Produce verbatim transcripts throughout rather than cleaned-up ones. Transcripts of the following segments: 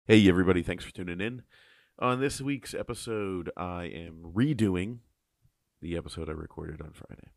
Hey, everybody, thanks for tuning in. On this week's episode, I am redoing the episode I recorded on Friday.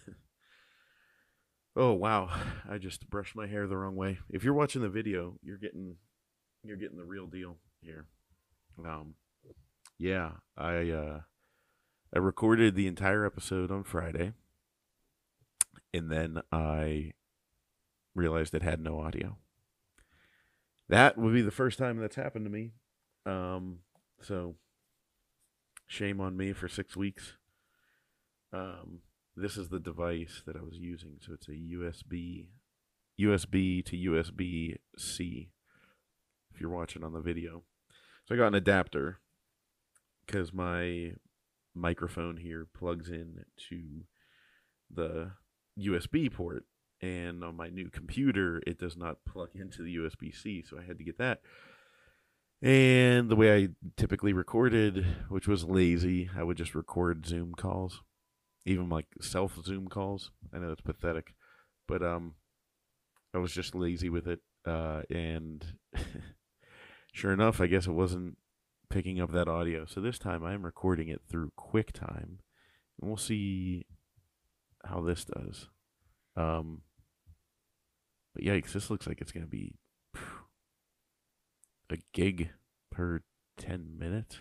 Oh, wow. I just brushed my hair the wrong way. If you're watching the video, you're getting you're getting the real deal here. Um yeah, I uh I recorded the entire episode on Friday and then I realized it had no audio. That would be the first time that's happened to me. Um so shame on me for six weeks. Um, this is the device that I was using. So it's a U S B, U S B to U S B C. If you're watching on the video, so I got an adapter because my microphone here plugs in to the U S B port, and on my new computer it does not plug into the U S B C. So I had to get that. And the way I typically recorded, which was lazy, I would just record Zoom calls, even like self Zoom calls. I know it's pathetic, but um, I was just lazy with it, uh, and sure enough, I guess it wasn't picking up that audio. So this time I'm recording it through QuickTime, and we'll see how this does. Um, but yikes, this looks like it's gonna be a gig per ten minutes.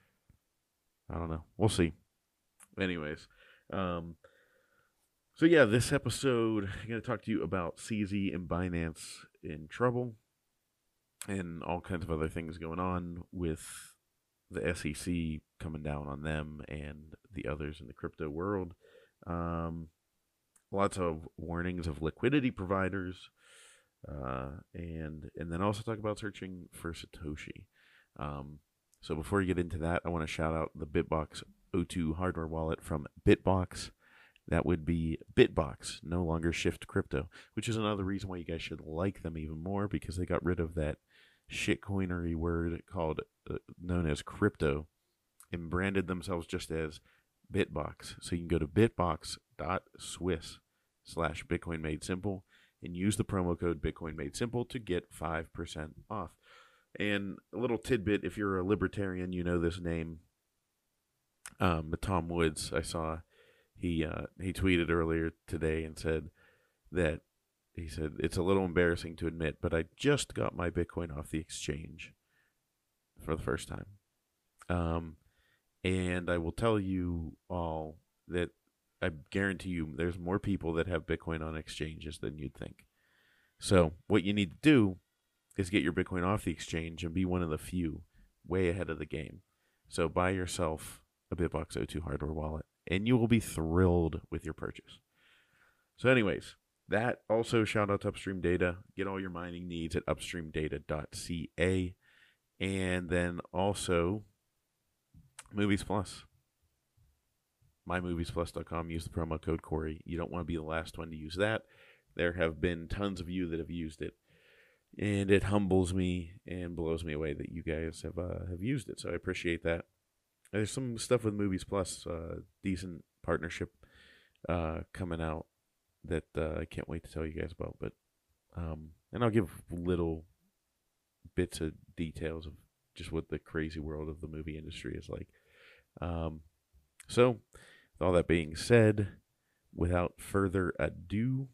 I don't know. We'll see. Anyways, um, so yeah, this episode I'm going to talk to you about C Z and Binance in trouble, and all kinds of other things going on with the S E C coming down on them and the others in the crypto world. Um, Lots of warnings of liquidity providers, uh, and and then also talk about searching for Satoshi. Um, so before you get into that, I want to shout out the Bitbox O two hardware wallet from Bitbox. That would be Bitbox, no longer Shift Crypto, which is another reason why you guys should like them even more, because they got rid of that shitcoinery word called uh, known as crypto and branded themselves just as Bitbox. So you can go to bitbox.swiss slash Bitcoin Made Simple and use the promo code Bitcoin Made Simple to get five percent off. And a little tidbit, if you're a libertarian, you know this name. Um, Tom Woods, I saw he uh, he tweeted earlier today and said that he said it's a little embarrassing to admit, but I just got my Bitcoin off the exchange for the first time. Um, and I will tell you all that I guarantee you there's more people that have Bitcoin on exchanges than you'd think. So what you need to do is get your Bitcoin off the exchange and be one of the few way ahead of the game. So buy yourself a Bitbox O two hardware wallet, and you will be thrilled with your purchase. So, anyways, that also shout out to Upstream Data. Get all your mining needs at upstream data dot c a. And then also Movies Plus. my movies plus dot com. Use the promo code Corey. You don't want to be the last one to use that. There have been tons of you that have used it, and it humbles me and blows me away that you guys have uh, have used it. So I appreciate that. There's some stuff with Movies Plus, uh, decent partnership uh, coming out that uh, I can't wait to tell you guys about. But um, and I'll give little bits of details of just what the crazy world of the movie industry is like. Um, so, with all that being said, without further ado,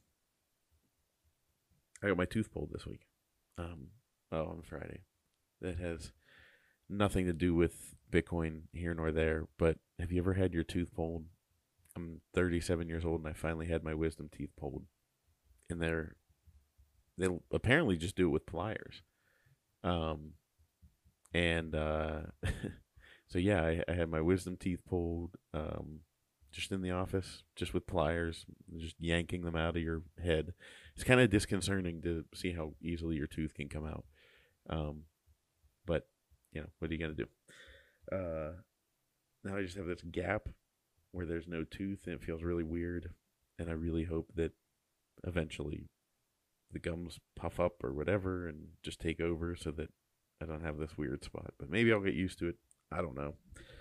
I got my tooth pulled this week. Um, oh, on Friday. That has nothing to do with Bitcoin here nor there. But have you ever had your tooth pulled? I'm thirty-seven years old, and I finally had my wisdom teeth pulled. And they're they'll apparently just do it with pliers. Um, and uh, so yeah, I, I had my wisdom teeth pulled. Um, just in the office, just with pliers, just yanking them out of your head. It's kind of disconcerting to see how easily your tooth can come out. Um, but you know, what are you gonna do? Uh, Now I just have this gap where there's no tooth, and it feels really weird. And I really hope that eventually the gums puff up or whatever and just take over so that I don't have this weird spot. But maybe I'll get used to it. I don't know.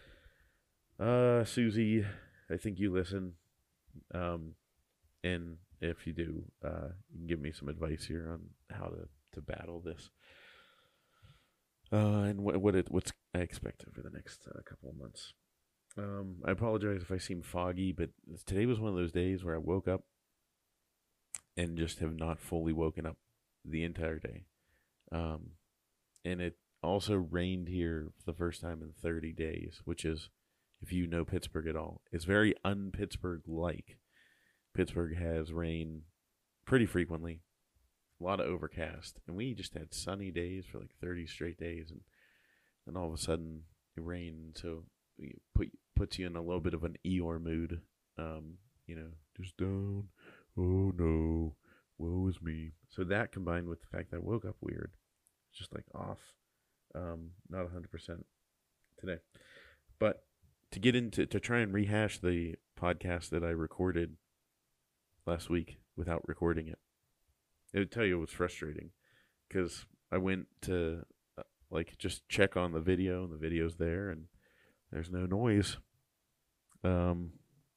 Uh, Susie, I think you listen. Um, and if you do, uh, you can give me some advice here on how to, to battle this. Uh, and what what it what's I expect over the next uh, couple of months. Um, I apologize if I seem foggy, but today was one of those days where I woke up and just have not fully woken up the entire day. Um, and it also rained here for the first time in thirty days, which is, if you know Pittsburgh at all, it's very un-Pittsburgh like. Pittsburgh has rain pretty frequently, a lot of overcast, and we just had sunny days for like thirty straight days, and then all of a sudden it rained, so it put puts you in a little bit of an Eeyore mood. Um, you know, just down. Oh no, woe is me. So that combined with the fact that I woke up weird, just like off, um, not one hundred percent today. But to get into, to try and rehash the podcast that I recorded last week without recording it, it would tell you it was frustrating because I went to uh, like just check on the video, and the video's there, and there's no noise. Um,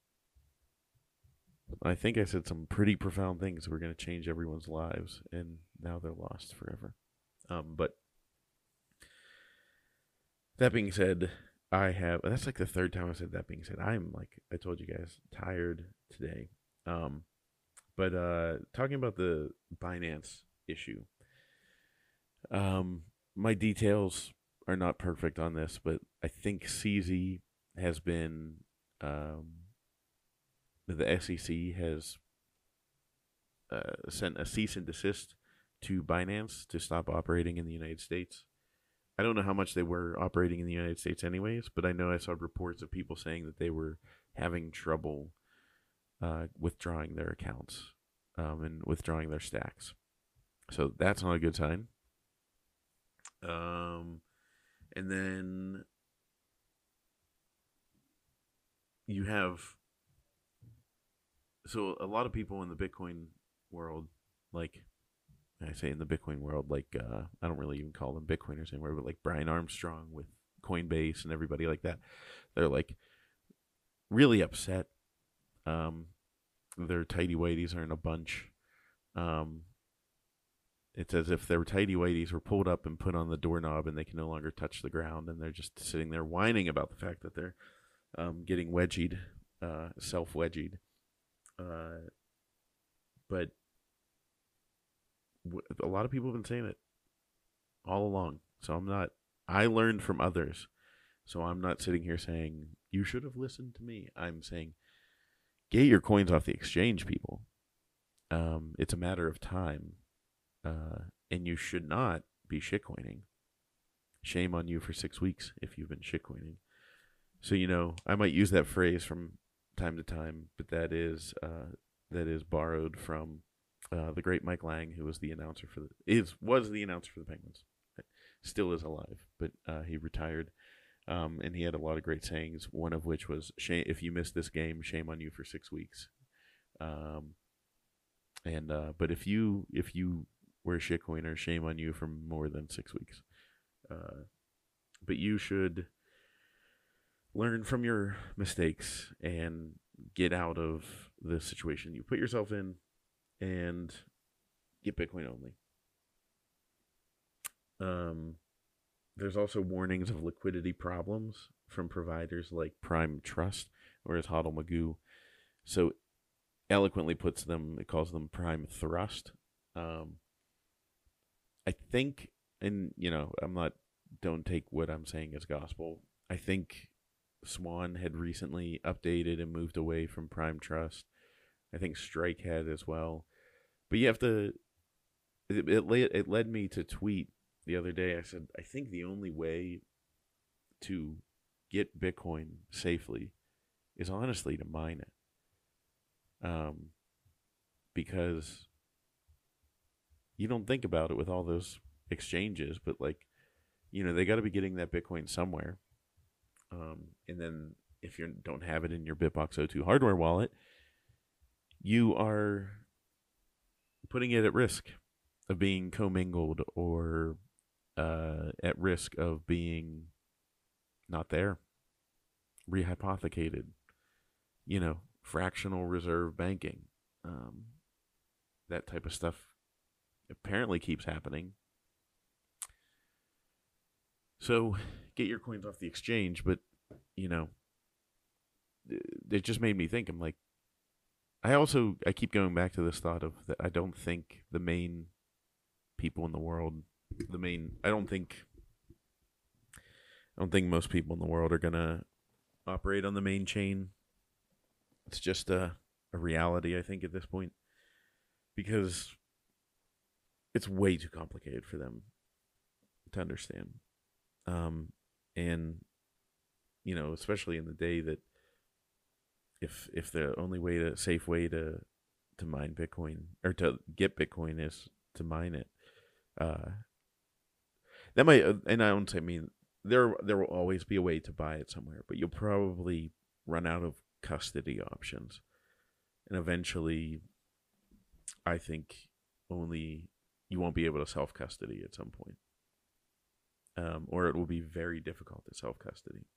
I think I said some pretty profound things that were going to change everyone's lives, and now they're lost forever. Um, but that being said, I have, that's like the third time I said that being said. I'm like, I told you guys, tired today. Um, but uh, talking about the Binance issue, um, my details are not perfect on this, but I think C Z has been, um, the S E C has uh, sent a cease and desist to Binance to stop operating in the United States. I don't know how much they were operating in the United States anyways, but I know I saw reports of people saying that they were having trouble uh, withdrawing their accounts um, and withdrawing their stacks. So that's not a good sign. Um, and then you have, so a lot of people in the Bitcoin world, like, I say in the Bitcoin world, like, uh, I don't really even call them Bitcoiners anymore, but like Brian Armstrong with Coinbase and everybody like that, they're like really upset. Um, their tighty whities are in a bunch. Um, it's as if their tighty whities were pulled up and put on the doorknob and they can no longer touch the ground, and they're just sitting there whining about the fact that they're um, getting wedgied, uh, self-wedgied. Uh, but a lot of people have been saying it all along. So I'm not, I learned from others. So I'm not sitting here saying, you should have listened to me. I'm saying, get your coins off the exchange, people. Um, it's a matter of time. Uh, and you should not be shitcoining. Shame on you for six weeks if you've been shitcoining. So, you know, I might use that phrase from time to time, but that is, uh, that is borrowed from Uh, the great Mike Lang, who was the announcer for the is was the announcer for the Penguins, still is alive, but uh, he retired, um, and he had a lot of great sayings. One of which was, "Shame if you missed this game, shame on you for six weeks." Um, and uh, but if you if you were a shitcoiner, shame on you for more than six weeks. Uh, but you should learn from your mistakes and get out of the situation you put yourself in, and get Bitcoin only. Um, there's also warnings of liquidity problems from providers like Prime Trust, or as Hodl Magoo so eloquently puts them, it calls them Prime Thrust. Um, I think, and you know, I'm not, don't take what I'm saying as gospel. I think Swan had recently updated and moved away from Prime Trust. I think Strike had as well. But you have to, it, it, it led me to tweet the other day. I said, I think the only way to get Bitcoin safely is honestly to mine it. Um, because you don't think about it with all those exchanges, but like, you know, they got to be getting that Bitcoin somewhere. Um, and then if you don't have it in your Bitbox O two hardware wallet, you are putting it at risk of being commingled, or uh, at risk of being not there, rehypothecated, you know, fractional reserve banking. Um, that type of stuff apparently keeps happening. So get your coins off the exchange, but you know, it just made me think. I'm like, I also I keep going back to this thought of that. I don't think the main people in the world, the main, I don't think, I don't think most people in the world are gonna operate on the main chain. It's just a a reality, I think, at this point, because it's way too complicated for them to understand. Um, and you know, especially in the day that if if the only way to safe way to to mine Bitcoin or to get Bitcoin is to mine it, uh, that might and I don't say I mean there there will always be a way to buy it somewhere, but you'll probably run out of custody options, and eventually, I think only you won't be able to self custody at some point, um, or it will be very difficult to self custody.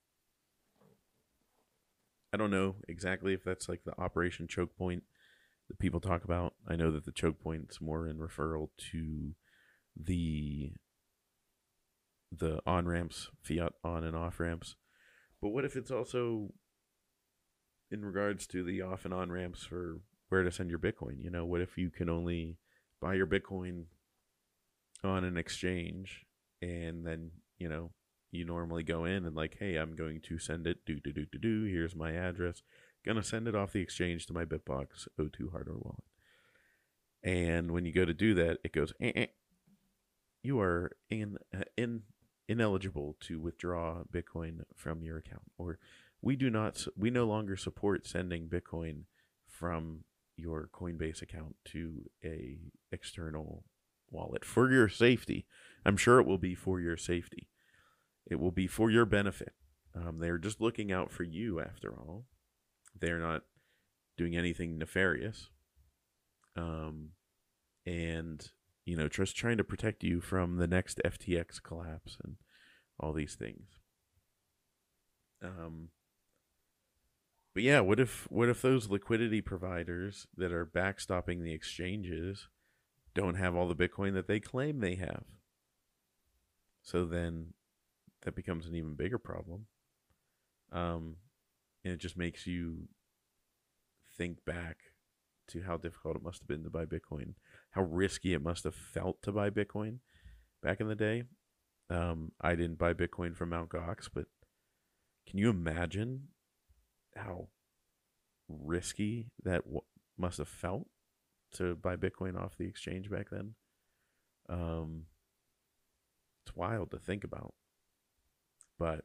I don't know exactly if that's like the Operation Choke Point that people talk about. I know that the choke point's more in referral to the the on ramps, fiat on and off ramps. But what if it's also in regards to the off and on ramps for where to send your Bitcoin? You know, what if you can only buy your Bitcoin on an exchange and then, you know, you normally go in and like, hey, I'm going to send it, do, do, do, do, do, here's my address. Gonna send it off the exchange to my Bitbox O two hardware wallet. And when you go to do that, it goes, eh, eh. You are in, uh, in ineligible to withdraw Bitcoin from your account. Or we do not, we no longer support sending Bitcoin from your Coinbase account to a external wallet for your safety. I'm sure it will be for your safety. It will be for your benefit. Um, they're just looking out for you, after all. They're not doing anything nefarious. Um, and, you know, just trying to protect you from the next F T X collapse and all these things. Um, but yeah, what if what if those liquidity providers that are backstopping the exchanges don't have all the Bitcoin that they claim they have? So then that becomes an even bigger problem. Um, and it just makes you think back to how difficult it must have been to buy Bitcoin, how risky it must have felt to buy Bitcoin back in the day. Um, I didn't buy Bitcoin from Mt. Gox, but can you imagine how risky that w- must have felt to buy Bitcoin off the exchange back then? Um, it's wild to think about. But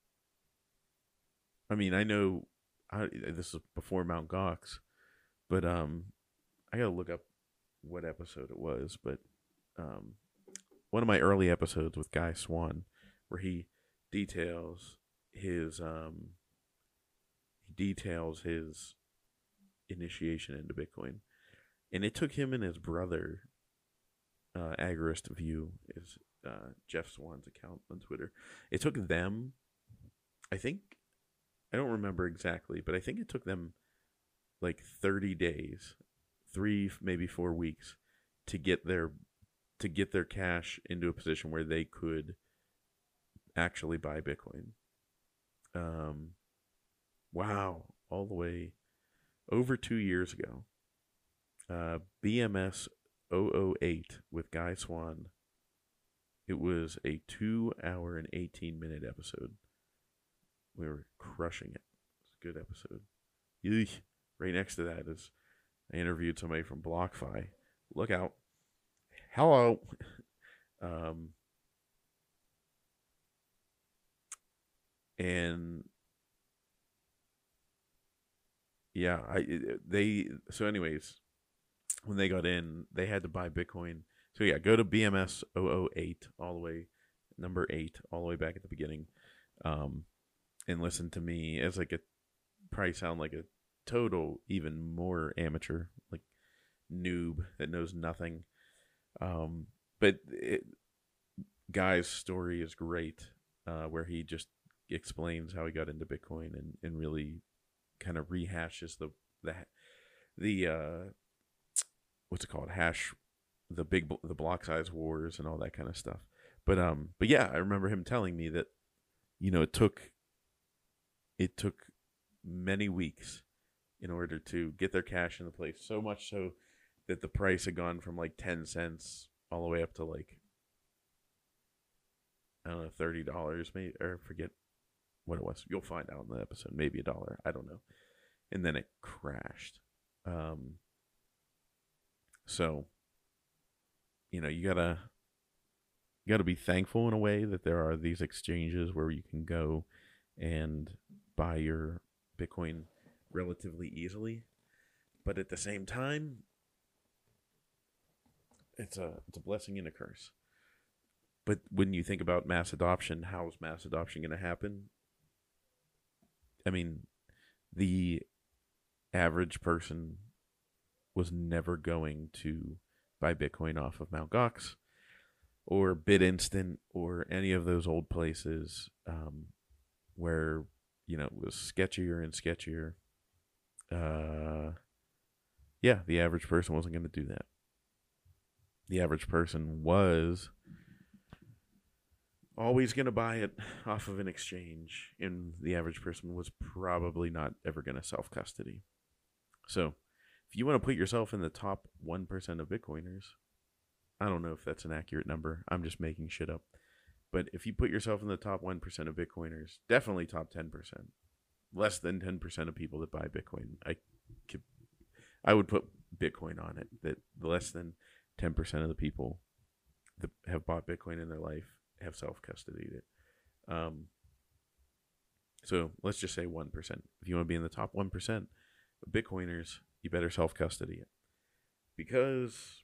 I mean, I know I, this is before Mount Gox, but um, I gotta look up what episode it was. But um, one of my early episodes with Guy Swan, where he details his um, he details his initiation into Bitcoin, and it took him and his brother, uh, Agorist View is uh, Jeff Swan's account on Twitter. It took them, I think, I don't remember exactly, but I think it took them like thirty days, three maybe four weeks, to get their to get their cash into a position where they could actually buy Bitcoin. Um, wow, all the way over two years ago. Uh, B M S zero zero eight with Guy Swan. It was a two hour and eighteen minute episode. We were crushing it. It's a good episode. Eesh. Right next to that is I interviewed somebody from BlockFi. Look out. Hello. um, and yeah, I they so anyways, when they got in, they had to buy Bitcoin. So yeah, go to B M S zero zero eight all the way, number eight, all the way back at the beginning. Um, and listen to me as like a probably sound like a total even more amateur, like noob that knows nothing. Um, but it, Guy's story is great, uh, where he just explains how he got into Bitcoin and, and really kind of rehashes the the the uh, what's it called hash the big the block size wars and all that kind of stuff. But um, but yeah, I remember him telling me that, you know, it took it took many weeks in order to get their cash in the place. So much so that the price had gone from like ten cents all the way up to like, I don't know, thirty dollars maybe, or forget what it was. You'll find out in the episode. Maybe a dollar. I don't know. And then it crashed. Um, so, you know, you gotta you gotta be thankful in a way that there are these exchanges where you can go and buy your Bitcoin relatively easily. But at the same time, it's a it's a blessing and a curse. But when you think about mass adoption, how is mass adoption going to happen? I mean, the average person was never going to buy Bitcoin off of Mt. Gox or BitInstant or any of those old places um, where, you know, it was sketchier and sketchier. Uh, yeah, the average person wasn't going to do that. The average person was always going to buy it off of an exchange, and the average person was probably not ever going to self-custody. So if you want to put yourself in the top one percent of Bitcoiners, I don't know if that's an accurate number. I'm just making shit up. But if you put yourself in the top one percent of Bitcoiners, definitely top ten percent. Less than ten percent of people that buy Bitcoin. I could, I would put Bitcoin on it, that less than ten percent of the people that have bought Bitcoin in their life have self-custodied it. Um, so let's just say one percent. If you want to be in the top one percent of Bitcoiners, you better self-custody it. Because,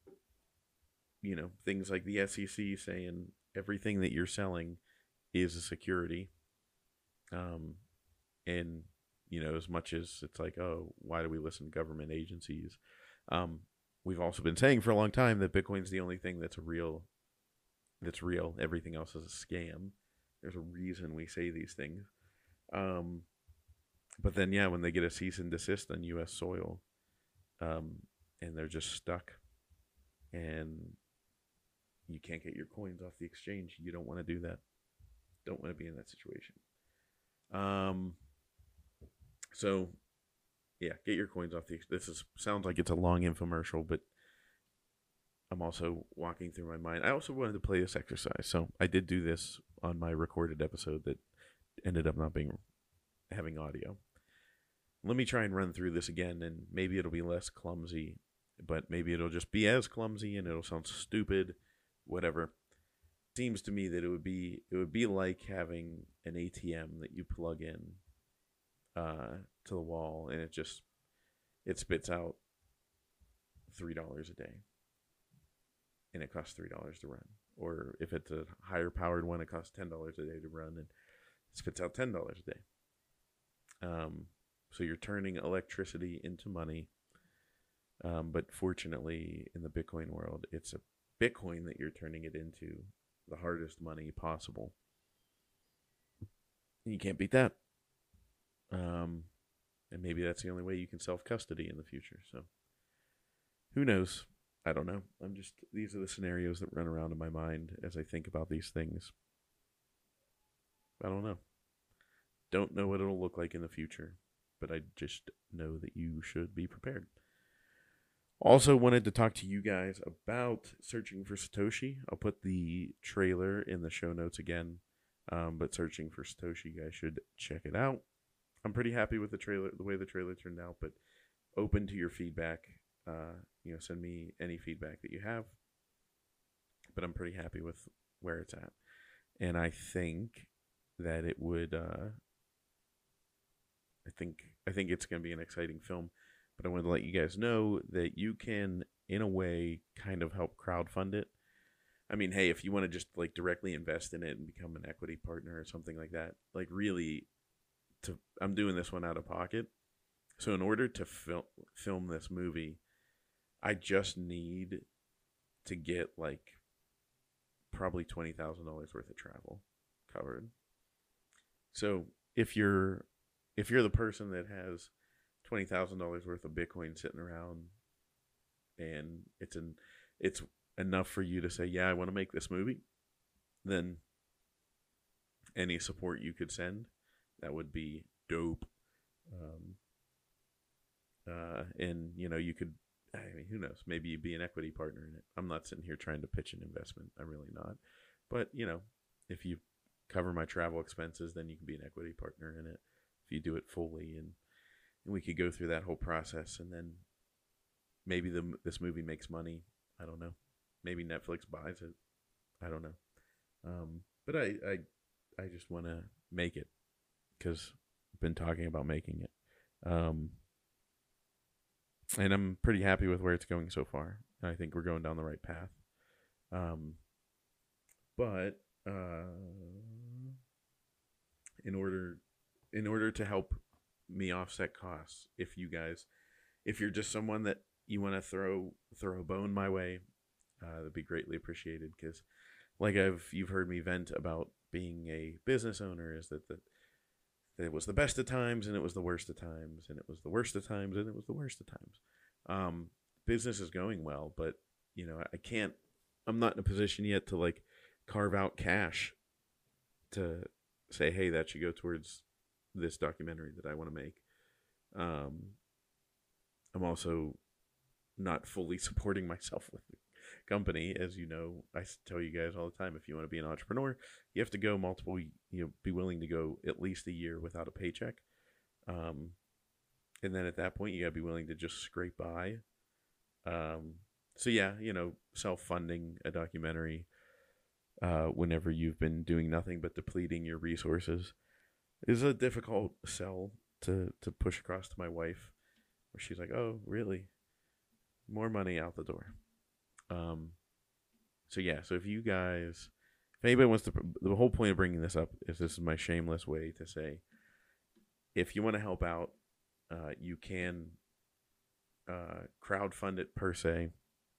you know, things like the S E C saying everything that you're selling is a security. Um, and, you know, as much as it's like, oh, why do we listen to government agencies? Um, we've also been saying for a long time that Bitcoin's the only thing that's a real that's real. Everything else is a scam. There's a reason we say these things. Um, but then, yeah, when they get a cease and desist on U S soil, um, and they're just stuck, and you can't get your coins off the exchange, you don't want to do that. Don't want to be in that situation. Um, so, yeah, get your coins off the. This is sounds like it's a long infomercial, but I'm also walking through my mind. I also wanted to play this exercise, so I did do this on my recorded episode that ended up not being having audio. Let me try and run through this again, and maybe it'll be less clumsy, but maybe it'll just be as clumsy, and it'll sound stupid, whatever. It seems to me that it would be it would be like having an A T M that you plug in uh, to the wall, and it just it spits out three dollars a day. And it costs three dollars to run. Or if it's a higher powered one, it costs ten dollars a day to run, and it spits out ten dollars a day. Um, so you're turning electricity into money. Um, but fortunately, in the Bitcoin world, it's a Bitcoin that you're turning it into, the hardest money possible. And you can't beat that. Um, and maybe that's the only way you can self-custody in the future. So who knows? I don't know. I'm just, these are the scenarios that run around in my mind as I think about these things. I don't know. Don't know what it'll look like in the future, but I just know that you should be prepared. Also wanted to talk to you guys about Searching for Satoshi. I'll put the trailer in the show notes again, um, but Searching for Satoshi, you guys should check it out. I'm pretty happy with the trailer, the way the trailer turned out, but open to your feedback. Uh, you know, send me any feedback that you have, but I'm pretty happy with where it's at. And I think that it would, uh, I think, I think it's going to be an exciting film, but I wanted to let you guys know that you can, in a way, kind of help crowdfund it. I mean, hey, if you want to just like directly invest in it and become an equity partner or something like that, like really, to I'm doing this one out of pocket. So in order to fil- film this movie, I just need to get like probably twenty thousand dollars worth of travel covered. So if you're if you're the person that has twenty thousand dollars worth of Bitcoin sitting around, and it's an it's enough for you to say, yeah, I want to make this movie, then any support you could send, that would be dope. Um, uh, and, you know, you could, I mean, who knows? Maybe you'd be an equity partner in it. I'm not sitting here trying to pitch an investment. I'm really not. But, you know, if you cover my travel expenses, then you can be an equity partner in it. If you do it fully, and, and we could go through that whole process, and then maybe the this movie makes money. I don't know. Maybe Netflix buys it. I don't know. Um, but I, I, I just want to make it because I've been talking about making it. Um, and I'm pretty happy with where it's going so far. I think we're going down the right path. Um, but uh, in order, in order to help me offset costs, if you guys, if you're just someone that you want to throw throw a bone my way, uh, that'd be greatly appreciated. Because, like I've you've heard me vent about being a business owner, is that the it was the best of times and it was the worst of times, and it was the worst of times and it was the worst of times. Um, business is going well, but you know I can't. I'm not in a position yet to like carve out cash to say, hey, that should go towards this documentary that I want to make. Um, I'm also not fully supporting myself with the company. As you know, I tell you guys all the time, if you want to be an entrepreneur, you have to go multiple, you know, be willing to go at least a year without a paycheck. Um, and then at that point, you got to be willing to just scrape by. Um, so yeah, you know, self-funding a documentary uh, whenever you've been doing nothing but depleting your resources is a difficult sell to, to push across to my wife, where she's like, oh, really? More money out the door. Um, so yeah, so if you guys, if anybody wants to, the whole point of bringing this up is this is my shameless way to say, if you want to help out, uh, you can uh, crowdfund it per se.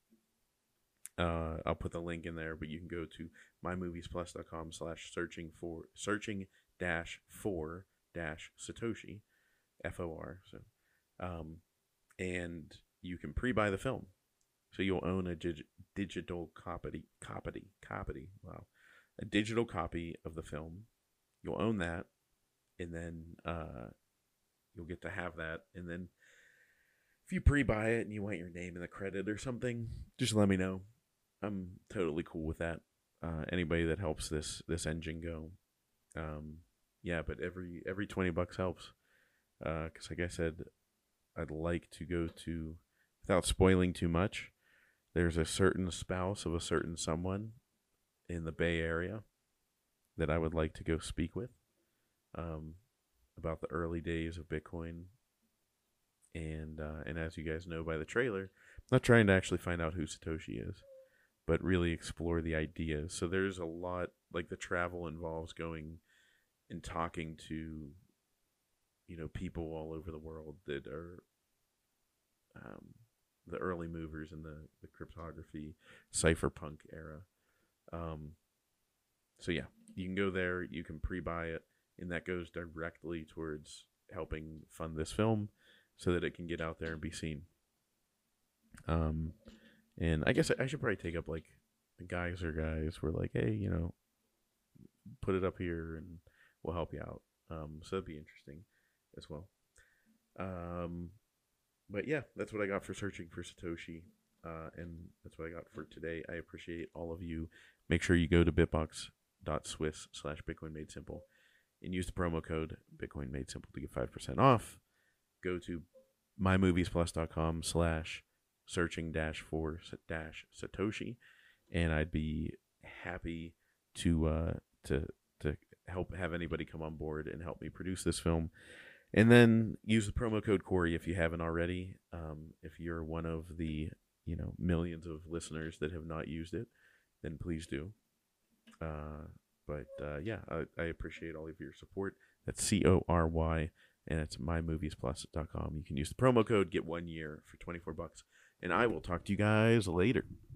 Uh, I'll put the link in there, but you can go to mymoviesplus.com slash searching for searching dash for dash Satoshi, F O R. So, um, and you can pre-buy the film. So you'll own a dig- digital copy, copy, copy, wow, a digital copy of the film. You'll own that, and then uh, you'll get to have that. And then if you pre-buy it and you want your name in the credit or something, just let me know. I'm totally cool with that. Uh, anybody that helps this this engine go, um, yeah. But every every twenty bucks helps. Because uh, like I said, I'd like to go to, without spoiling too much, there's a certain spouse of a certain someone in the Bay Area that I would like to go speak with um, about the early days of Bitcoin. And uh, and as you guys know by the trailer, I'm not trying to actually find out who Satoshi is, but really explore the ideas. So there's a lot, like the travel involves going and talking to, you know, people all over the world that are um, the early movers in the, the cryptography cypherpunk era. Um, so yeah, you can go there, you can pre-buy it, and that goes directly towards helping fund this film so that it can get out there and be seen. Um, and I guess I, I should probably take up like the guys or guys were like, hey, you know, put it up here and we'll help you out. Um, so that'd be interesting as well. Um, but yeah, that's what I got for searching for Satoshi. Uh, and that's what I got for today. I appreciate all of you. Make sure you go to bitbox.swiss slash Bitcoin Made Simple and use the promo code Bitcoin Made Simple to get five percent off. Go to mymoviesplus.com slash searching dash for dash Satoshi, and I'd be happy to uh, to to help have anybody come on board and help me produce this film. And then use the promo code Corey if you haven't already. Um, if you're one of the you know millions of listeners that have not used it, then please do. Uh, but uh, yeah, I, I appreciate all of your support. That's C O R Y, and it's my movies plus dot com. You can use the promo code, get one year for twenty-four bucks, and I will talk to you guys later.